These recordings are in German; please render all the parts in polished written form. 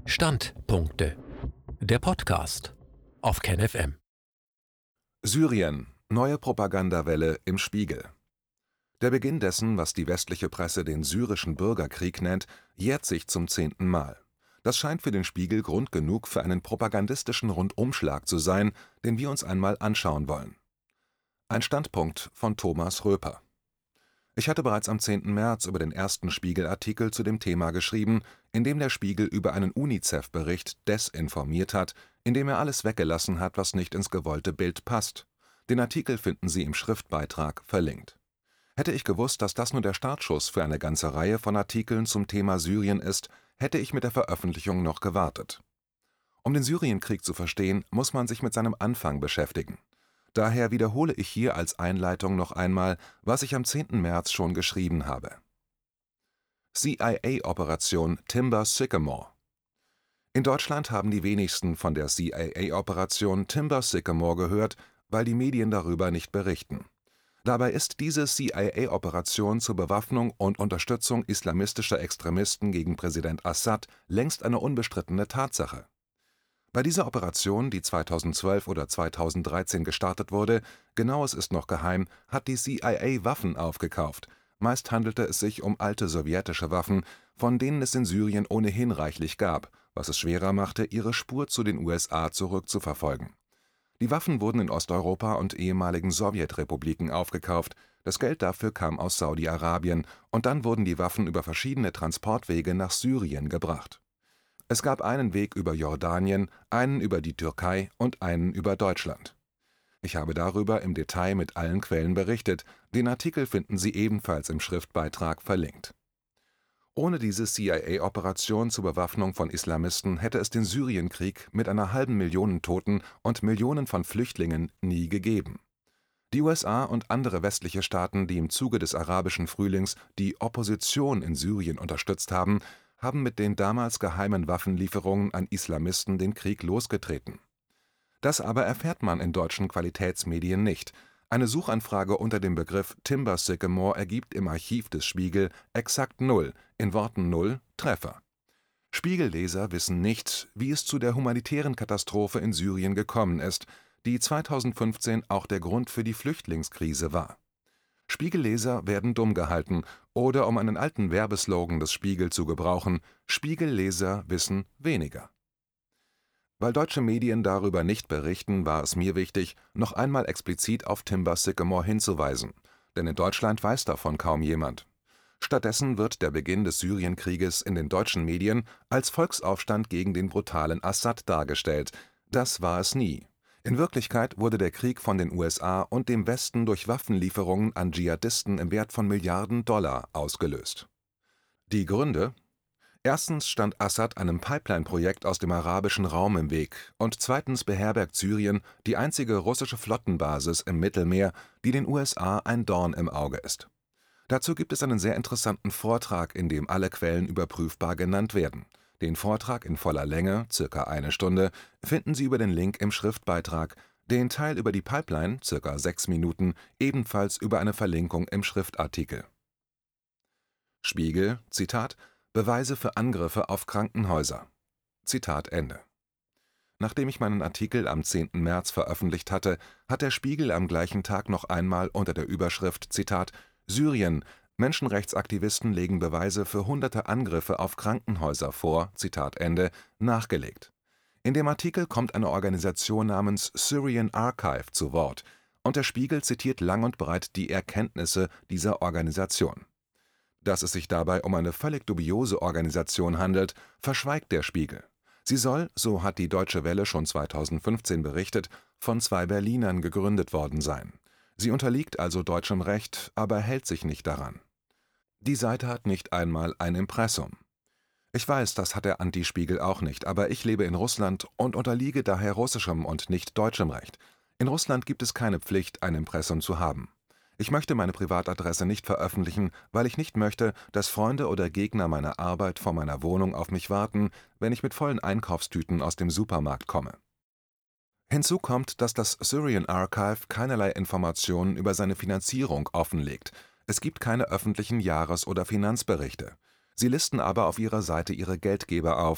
Standpunkte. Der Podcast auf KenFM. Syrien. Neue Propagandawelle im Spiegel. Der Beginn dessen, was die westliche Presse den syrischen Bürgerkrieg nennt, jährt sich zum 10. Mal. Das scheint für den Spiegel Grund genug für einen propagandistischen Rundumschlag zu sein, den wir uns einmal anschauen wollen. Ein Standpunkt von Thomas Röper. Ich hatte bereits am 10. März über den ersten Spiegel-Artikel zu dem Thema geschrieben, in dem der Spiegel über einen UNICEF-Bericht desinformiert hat, in dem er alles weggelassen hat, was nicht ins gewollte Bild passt. Den Artikel finden Sie im Schriftbeitrag verlinkt. Hätte ich gewusst, dass das nur der Startschuss für eine ganze Reihe von Artikeln zum Thema Syrien ist, hätte ich mit der Veröffentlichung noch gewartet. Um den Syrienkrieg zu verstehen, muss man sich mit seinem Anfang beschäftigen. Daher wiederhole ich hier als Einleitung noch einmal, was ich am 10. März schon geschrieben habe. CIA-Operation Timber Sycamore. In Deutschland haben die wenigsten von der CIA-Operation Timber Sycamore gehört, weil die Medien darüber nicht berichten. Dabei ist diese CIA-Operation zur Bewaffnung und Unterstützung islamistischer Extremisten gegen Präsident Assad längst eine unbestrittene Tatsache. Bei dieser Operation, die 2012 oder 2013 gestartet wurde, genaues ist noch geheim, hat die CIA Waffen aufgekauft. Meist handelte es sich um alte sowjetische Waffen, von denen es in Syrien ohnehin reichlich gab, was es schwerer machte, ihre Spur zu den USA zurückzuverfolgen. Die Waffen wurden in Osteuropa und ehemaligen Sowjetrepubliken aufgekauft, das Geld dafür kam aus Saudi-Arabien und dann wurden die Waffen über verschiedene Transportwege nach Syrien gebracht. Es gab einen Weg über Jordanien, einen über die Türkei und einen über Deutschland. Ich habe darüber im Detail mit allen Quellen berichtet, den Artikel finden Sie ebenfalls im Schriftbeitrag verlinkt. Ohne diese CIA-Operation zur Bewaffnung von Islamisten hätte es den Syrienkrieg mit einer halben Million Toten und Millionen von Flüchtlingen nie gegeben. Die USA und andere westliche Staaten, die im Zuge des arabischen Frühlings die Opposition in Syrien unterstützt haben, haben mit den damals geheimen Waffenlieferungen an Islamisten den Krieg losgetreten. Das aber erfährt man in deutschen Qualitätsmedien nicht. Eine Suchanfrage unter dem Begriff Timber Sycamore ergibt im Archiv des Spiegel exakt 0, in Worten 0, Treffer. Spiegelleser wissen nicht, wie es zu der humanitären Katastrophe in Syrien gekommen ist, die 2015 auch der Grund für die Flüchtlingskrise war. Spiegelleser werden dumm gehalten, oder um einen alten Werbeslogan des Spiegel zu gebrauchen, Spiegelleser wissen weniger. Weil deutsche Medien darüber nicht berichten, war es mir wichtig, noch einmal explizit auf Timber Sycamore hinzuweisen, denn in Deutschland weiß davon kaum jemand. Stattdessen wird der Beginn des Syrienkrieges in den deutschen Medien als Volksaufstand gegen den brutalen Assad dargestellt. Das war es nie. In Wirklichkeit wurde der Krieg von den USA und dem Westen durch Waffenlieferungen an Dschihadisten im Wert von Milliarden Dollar ausgelöst. Die Gründe? Erstens stand Assad einem Pipeline-Projekt aus dem arabischen Raum im Weg und zweitens beherbergt Syrien die einzige russische Flottenbasis im Mittelmeer, die den USA ein Dorn im Auge ist. Dazu gibt es einen sehr interessanten Vortrag, in dem alle Quellen überprüfbar genannt werden. Den Vortrag in voller Länge, circa 1 Stunde, finden Sie über den Link im Schriftbeitrag, den Teil über die Pipeline, circa 6 Minuten, ebenfalls über eine Verlinkung im Schriftartikel. Spiegel, Zitat, Beweise für Angriffe auf Krankenhäuser. Zitat Ende. Nachdem ich meinen Artikel am 10. März veröffentlicht hatte, hat der Spiegel am gleichen Tag noch einmal unter der Überschrift, Zitat, Syrien, Menschenrechtsaktivisten legen Beweise für hunderte Angriffe auf Krankenhäuser vor, Zitat Ende, nachgelegt. In dem Artikel kommt eine Organisation namens Syrian Archive zu Wort und der Spiegel zitiert lang und breit die Erkenntnisse dieser Organisation. Dass es sich dabei um eine völlig dubiose Organisation handelt, verschweigt der Spiegel. Sie soll, so hat die Deutsche Welle schon 2015 berichtet, von 2 Berlinern gegründet worden sein. Sie unterliegt also deutschem Recht, aber hält sich nicht daran. Die Seite hat nicht einmal ein Impressum. Ich weiß, das hat der Anti-Spiegel auch nicht, aber ich lebe in Russland und unterliege daher russischem und nicht deutschem Recht. In Russland gibt es keine Pflicht, ein Impressum zu haben. Ich möchte meine Privatadresse nicht veröffentlichen, weil ich nicht möchte, dass Freunde oder Gegner meiner Arbeit vor meiner Wohnung auf mich warten, wenn ich mit vollen Einkaufstüten aus dem Supermarkt komme. Hinzu kommt, dass das Syrian Archive keinerlei Informationen über seine Finanzierung offenlegt. Es gibt keine öffentlichen Jahres- oder Finanzberichte. Sie listen aber auf ihrer Seite ihre Geldgeber auf.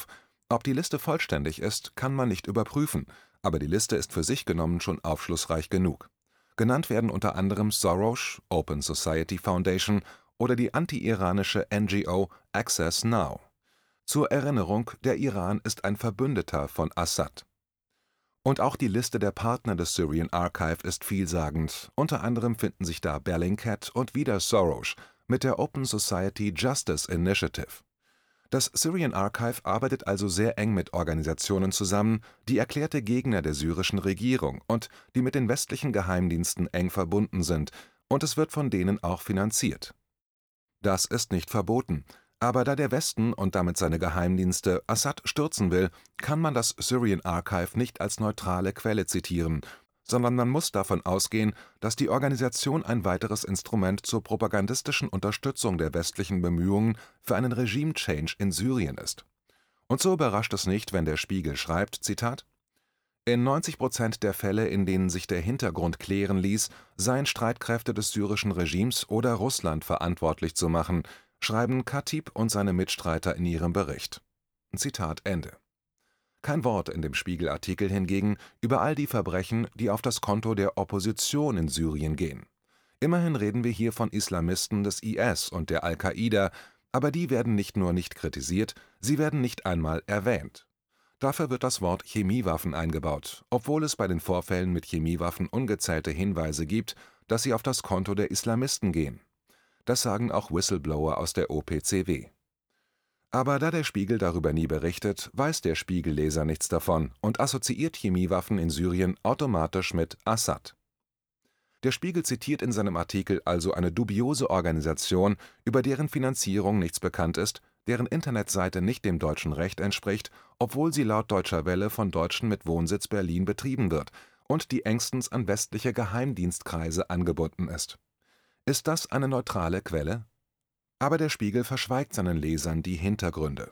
Ob die Liste vollständig ist, kann man nicht überprüfen, aber die Liste ist für sich genommen schon aufschlussreich genug. Genannt werden unter anderem Soros, Open Society Foundation oder die anti-iranische NGO Access Now. Zur Erinnerung, der Iran ist ein Verbündeter von Assad. Und auch die Liste der Partner des Syrian Archive ist vielsagend, unter anderem finden sich da Bellingcat und wieder Soros mit der Open Society Justice Initiative. Das Syrian Archive arbeitet also sehr eng mit Organisationen zusammen, die erklärte Gegner der syrischen Regierung und die mit den westlichen Geheimdiensten eng verbunden sind, und es wird von denen auch finanziert. Das ist nicht verboten, aber da der Westen und damit seine Geheimdienste Assad stürzen will, kann man das Syrian Archive nicht als neutrale Quelle zitieren, sondern man muss davon ausgehen, dass die Organisation ein weiteres Instrument zur propagandistischen Unterstützung der westlichen Bemühungen für einen Regime-Change in Syrien ist. Und so überrascht es nicht, wenn der Spiegel schreibt, Zitat: In 90% der Fälle, in denen sich der Hintergrund klären ließ, seien Streitkräfte des syrischen Regimes oder Russland verantwortlich zu machen, schreiben Khatib und seine Mitstreiter in ihrem Bericht. Zitat Ende. Kein Wort in dem Spiegel-Artikel hingegen über all die Verbrechen, die auf das Konto der Opposition in Syrien gehen. Immerhin reden wir hier von Islamisten des IS und der Al-Qaida, aber die werden nicht nur nicht kritisiert, sie werden nicht einmal erwähnt. Dafür wird das Wort Chemiewaffen eingebaut, obwohl es bei den Vorfällen mit Chemiewaffen ungezählte Hinweise gibt, dass sie auf das Konto der Islamisten gehen. Das sagen auch Whistleblower aus der OPCW. Aber da der Spiegel darüber nie berichtet, weiß der Spiegelleser nichts davon und assoziiert Chemiewaffen in Syrien automatisch mit Assad. Der Spiegel zitiert in seinem Artikel also eine dubiose Organisation, über deren Finanzierung nichts bekannt ist, deren Internetseite nicht dem deutschen Recht entspricht, obwohl sie laut Deutscher Welle von Deutschen mit Wohnsitz Berlin betrieben wird und die engstens an westliche Geheimdienstkreise angebunden ist. Ist das eine neutrale Quelle? Aber der Spiegel verschweigt seinen Lesern die Hintergründe.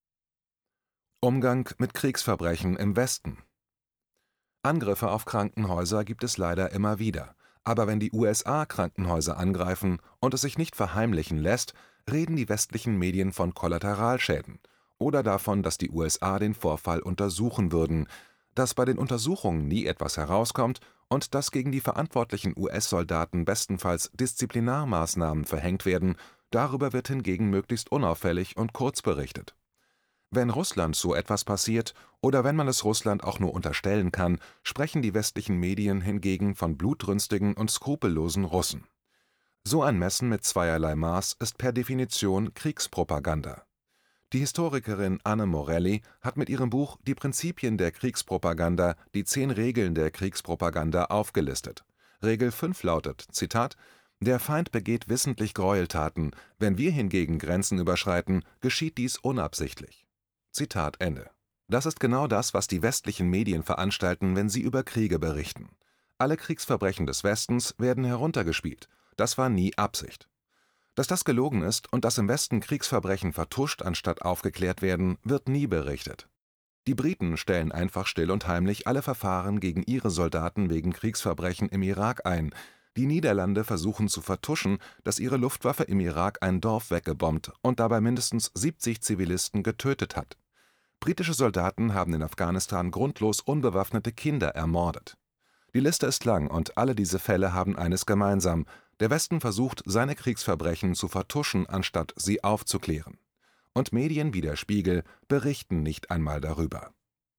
Umgang mit Kriegsverbrechen im Westen. Angriffe auf Krankenhäuser gibt es leider immer wieder, aber wenn die USA Krankenhäuser angreifen und es sich nicht verheimlichen lässt, reden die westlichen Medien von Kollateralschäden oder davon, dass die USA den Vorfall untersuchen würden, dass bei den Untersuchungen nie etwas herauskommt und dass gegen die verantwortlichen US-Soldaten bestenfalls Disziplinarmaßnahmen verhängt werden. Darüber wird hingegen möglichst unauffällig und kurz berichtet. Wenn Russland so etwas passiert oder wenn man es Russland auch nur unterstellen kann, sprechen die westlichen Medien hingegen von blutrünstigen und skrupellosen Russen. So ein Messen mit zweierlei Maß ist per Definition Kriegspropaganda. Die Historikerin Anne Morelli hat mit ihrem Buch Die Prinzipien der Kriegspropaganda die 10 Regeln der Kriegspropaganda aufgelistet. Regel 5 lautet, Zitat: Der Feind begeht wissentlich Gräueltaten, wenn wir hingegen Grenzen überschreiten, geschieht dies unabsichtlich. Zitat Ende. Das ist genau das, was die westlichen Medien veranstalten, wenn sie über Kriege berichten. Alle Kriegsverbrechen des Westens werden heruntergespielt. Das war nie Absicht. Dass das gelogen ist und dass im Westen Kriegsverbrechen vertuscht anstatt aufgeklärt werden, wird nie berichtet. Die Briten stellen einfach still und heimlich alle Verfahren gegen ihre Soldaten wegen Kriegsverbrechen im Irak ein. Die Niederlande versuchen zu vertuschen, dass ihre Luftwaffe im Irak ein Dorf weggebombt und dabei mindestens 70 Zivilisten getötet hat. Britische Soldaten haben in Afghanistan grundlos unbewaffnete Kinder ermordet. Die Liste ist lang und alle diese Fälle haben eines gemeinsam: Der Westen versucht, seine Kriegsverbrechen zu vertuschen, anstatt sie aufzuklären. Und Medien wie der Spiegel berichten nicht einmal darüber.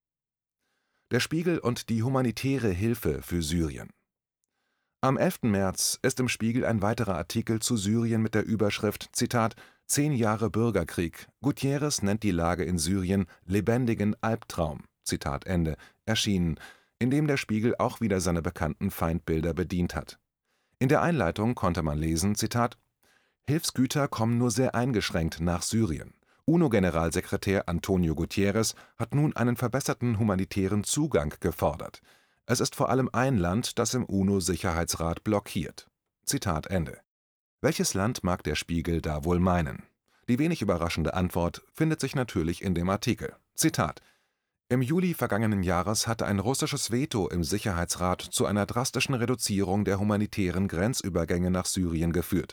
Der Spiegel und die humanitäre Hilfe für Syrien. Am 11. März ist im Spiegel ein weiterer Artikel zu Syrien mit der Überschrift, Zitat: 10 Jahre Bürgerkrieg. Guterres nennt die Lage in Syrien lebendigen Albtraum. Zitat Ende. Erschienen, in dem der Spiegel auch wieder seine bekannten Feindbilder bedient hat. In der Einleitung konnte man lesen, Zitat: Hilfsgüter kommen nur sehr eingeschränkt nach Syrien. UNO-Generalsekretär Antonio Guterres hat nun einen verbesserten humanitären Zugang gefordert. Es ist vor allem ein Land, das im UNO-Sicherheitsrat blockiert. Zitat Ende. Welches Land mag der Spiegel da wohl meinen? Die wenig überraschende Antwort findet sich natürlich in dem Artikel. Zitat: Im Juli vergangenen Jahres hatte ein russisches Veto im Sicherheitsrat zu einer drastischen Reduzierung der humanitären Grenzübergänge nach Syrien geführt.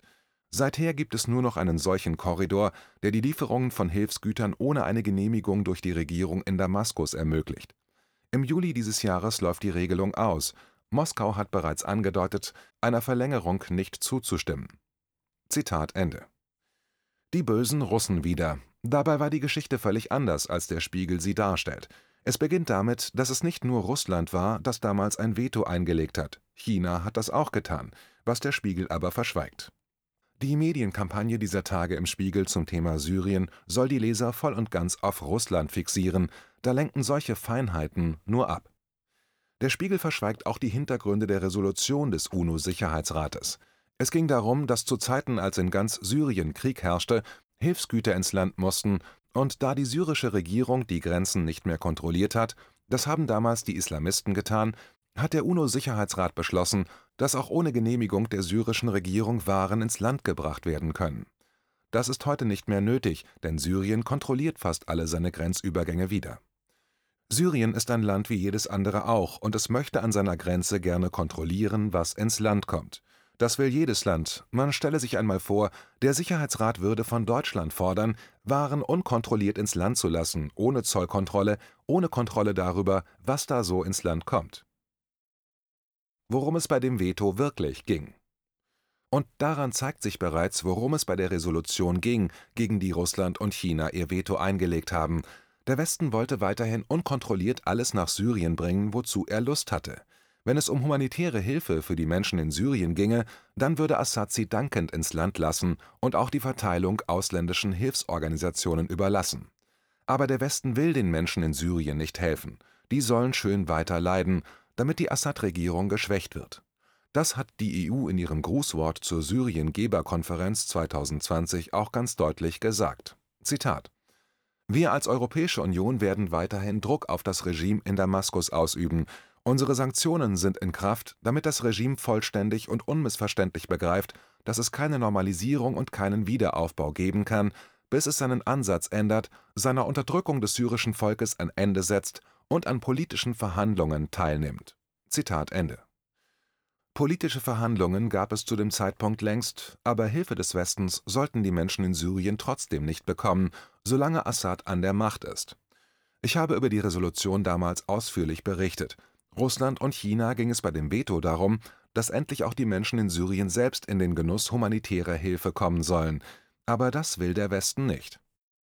Seither gibt es nur noch einen solchen Korridor, der die Lieferungen von Hilfsgütern ohne eine Genehmigung durch die Regierung in Damaskus ermöglicht. Im Juli dieses Jahres läuft die Regelung aus. Moskau hat bereits angedeutet, einer Verlängerung nicht zuzustimmen. Zitat Ende. Die bösen Russen wieder. Dabei war die Geschichte völlig anders, als der Spiegel sie darstellt. Es beginnt damit, dass es nicht nur Russland war, das damals ein Veto eingelegt hat. China hat das auch getan, was der Spiegel aber verschweigt. Die Medienkampagne dieser Tage im Spiegel zum Thema Syrien soll die Leser voll und ganz auf Russland fixieren, da lenken solche Feinheiten nur ab. Der Spiegel verschweigt auch die Hintergründe der Resolution des UNO-Sicherheitsrates. Es ging darum, dass zu Zeiten, als in ganz Syrien Krieg herrschte, Hilfsgüter ins Land mussten, und da die syrische Regierung die Grenzen nicht mehr kontrolliert hat, das haben damals die Islamisten getan, hat der UNO-Sicherheitsrat beschlossen, dass auch ohne Genehmigung der syrischen Regierung Waren ins Land gebracht werden können. Das ist heute nicht mehr nötig, denn Syrien kontrolliert fast alle seine Grenzübergänge wieder. Syrien ist ein Land wie jedes andere auch, und es möchte an seiner Grenze gerne kontrollieren, was ins Land kommt. Das will jedes Land. Man stelle sich einmal vor, der Sicherheitsrat würde von Deutschland fordern, Waren unkontrolliert ins Land zu lassen, ohne Zollkontrolle, ohne Kontrolle darüber, was da so ins Land kommt. Worum es bei dem Veto wirklich ging. Und daran zeigt sich bereits, worum es bei der Resolution ging, gegen die Russland und China ihr Veto eingelegt haben. Der Westen wollte weiterhin unkontrolliert alles nach Syrien bringen, wozu er Lust hatte. Wenn es um humanitäre Hilfe für die Menschen in Syrien ginge, dann würde Assad sie dankend ins Land lassen und auch die Verteilung ausländischen Hilfsorganisationen überlassen. Aber der Westen will den Menschen in Syrien nicht helfen. Die sollen schön weiter leiden, damit die Assad-Regierung geschwächt wird. Das hat die EU in ihrem Grußwort zur Syrien-Geberkonferenz 2020 auch ganz deutlich gesagt. Zitat: Wir als Europäische Union werden weiterhin Druck auf das Regime in Damaskus ausüben. Unsere Sanktionen sind in Kraft, damit das Regime vollständig und unmissverständlich begreift, dass es keine Normalisierung und keinen Wiederaufbau geben kann, bis es seinen Ansatz ändert, seiner Unterdrückung des syrischen Volkes ein Ende setzt und an politischen Verhandlungen teilnimmt. Zitat Ende. Politische Verhandlungen gab es zu dem Zeitpunkt längst, aber Hilfe des Westens sollten die Menschen in Syrien trotzdem nicht bekommen, solange Assad an der Macht ist. Ich habe über die Resolution damals ausführlich berichtet. Russland und China ging es bei dem Veto darum, dass endlich auch die Menschen in Syrien selbst in den Genuss humanitärer Hilfe kommen sollen. Aber das will der Westen nicht.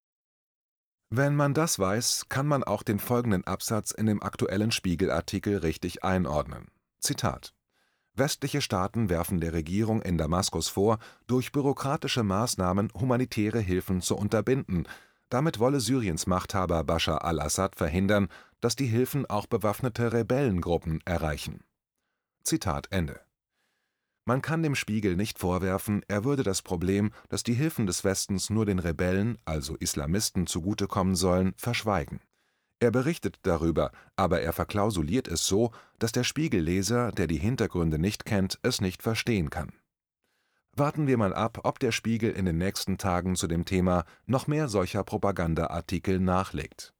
Wenn man das weiß, kann man auch den folgenden Absatz in dem aktuellen Spiegel-Artikel richtig einordnen. Zitat: Westliche Staaten werfen der Regierung in Damaskus vor, durch bürokratische Maßnahmen humanitäre Hilfen zu unterbinden. Damit wolle Syriens Machthaber Bashar al-Assad verhindern, dass die Hilfen auch bewaffnete Rebellengruppen erreichen. Zitat Ende. Man kann dem Spiegel nicht vorwerfen, er würde das Problem, dass die Hilfen des Westens nur den Rebellen, also Islamisten, zugutekommen sollen, verschweigen. Er berichtet darüber, aber er verklausuliert es so, dass der Spiegelleser, der die Hintergründe nicht kennt, es nicht verstehen kann. Warten wir mal ab, ob der Spiegel in den nächsten Tagen zu dem Thema noch mehr solcher Propagandaartikel nachlegt.